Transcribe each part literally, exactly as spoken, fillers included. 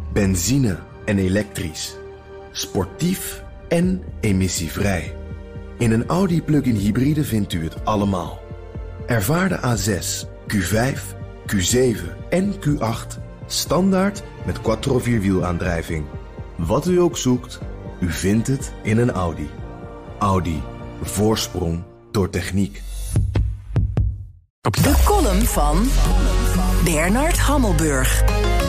Benzine en elektrisch. Sportief en emissievrij. In een Audi plug-in hybride vindt u het allemaal. Ervaar de A zes, Q vijf, Q zeven en Q acht standaard met quattro vierwielaandrijving. Wat u ook zoekt, u vindt het in een Audi. Audi. Voorsprong door techniek. De column van Bernard Hammelburg.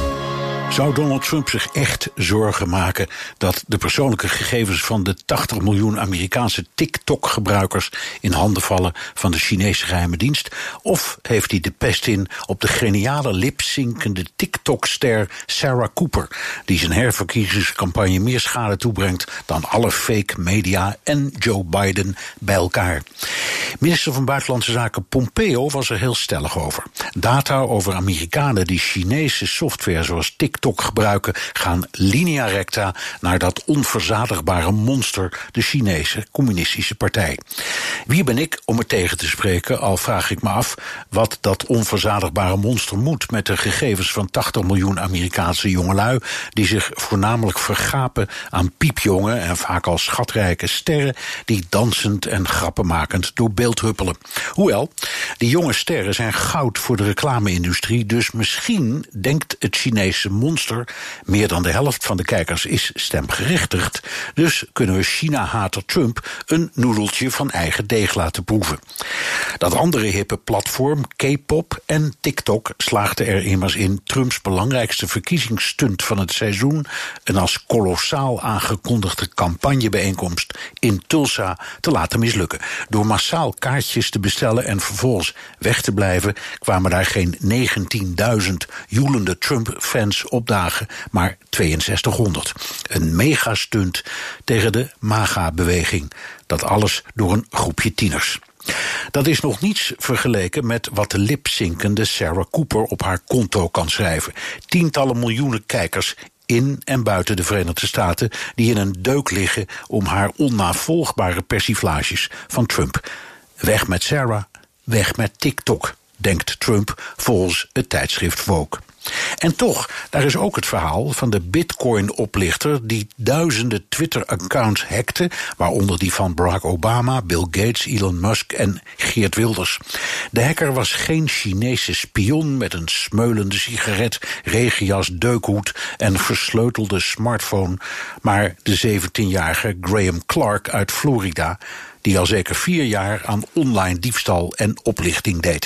Zou Donald Trump zich echt zorgen maken dat de persoonlijke gegevens van de tachtig miljoen Amerikaanse TikTok-gebruikers in handen vallen van de Chinese geheime dienst? Of heeft hij de pest in op de geniale lipzinkende TikTok-ster Sarah Cooper, die zijn herverkiezingscampagne meer schade toebrengt dan alle fake media en Joe Biden bij elkaar? Minister van Buitenlandse Zaken Pompeo was er heel stellig over. Data over Amerikanen die Chinese software zoals TikTok gebruiken gaan linea recta naar dat onverzadigbare monster, de Chinese Communistische Partij. Wie ben ik om het tegen te spreken, al vraag ik me af wat dat onverzadigbare monster moet met de gegevens van tachtig miljoen Amerikaanse jongelui die zich voornamelijk vergapen aan piepjonge en vaak al schatrijke sterren die dansend en grappenmakend door beeld huppelen. Hoewel, die jonge sterren zijn goud voor de reclame-industrie, dus misschien denkt het Chinese monster, meer dan de helft van de kijkers is stemgerechtigd, dus kunnen we China-hater Trump een noedeltje van eigen deeg laten proeven. Dat andere hippe platform, K-pop en TikTok, slaagde er immers in Trumps belangrijkste verkiezingsstunt van het seizoen, een als kolossaal aangekondigde campagnebijeenkomst in Tulsa, te laten mislukken. Door massaal kaartjes te bestellen en vervolgens weg te blijven, kwamen daar geen negentienduizend joelende Trump-fans opdagen, maar tweeënzestighonderd. Een megastunt tegen de MAGA-beweging. Dat alles door een groepje tieners. Dat is nog niets vergeleken met wat de lipzinkende Sarah Cooper op haar konto kan schrijven. Tientallen miljoenen kijkers in en buiten de Verenigde Staten die in een deuk liggen om haar onnavolgbare persiflages van Trump. Weg met Sarah, weg met TikTok, denkt Trump volgens het tijdschrift Vogue. En toch, daar is ook het verhaal van de bitcoin-oplichter die duizenden Twitter-accounts hackte, waaronder die van Barack Obama, Bill Gates, Elon Musk en Geert Wilders. De hacker was geen Chinese spion met een smeulende sigaret, regenjas, deukhoed en versleutelde smartphone, maar de zeventienjarige Graham Clark uit Florida, die al zeker vier jaar aan online diefstal en oplichting deed.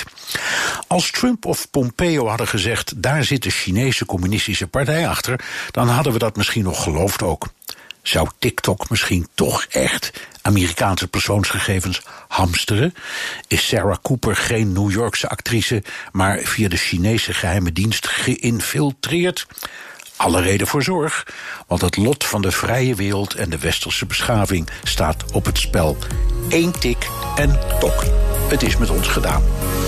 Als Trump of Pompeo hadden gezegd, daar zit de Chinese Communistische Partij achter, dan hadden we dat misschien nog geloofd ook. Zou TikTok misschien toch echt Amerikaanse persoonsgegevens hamsteren? Is Sarah Cooper geen New Yorkse actrice, maar via de Chinese geheime dienst geïnfiltreerd? Alle reden voor zorg, want het lot van de vrije wereld en de westerse beschaving staat op het spel. Eén tik en tok. Het is met ons gedaan.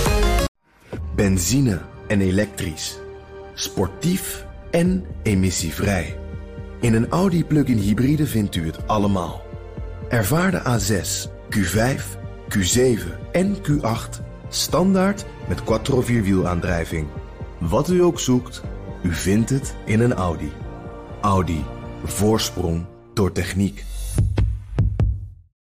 Benzine en elektrisch. Sportief en emissievrij. In een Audi plug-in hybride vindt u het allemaal. Ervaar de A zes, Q vijf, Q zeven en Q acht standaard met quattro vierwielaandrijving. Wat u ook zoekt, u vindt het in een Audi. Audi. Voorsprong door techniek.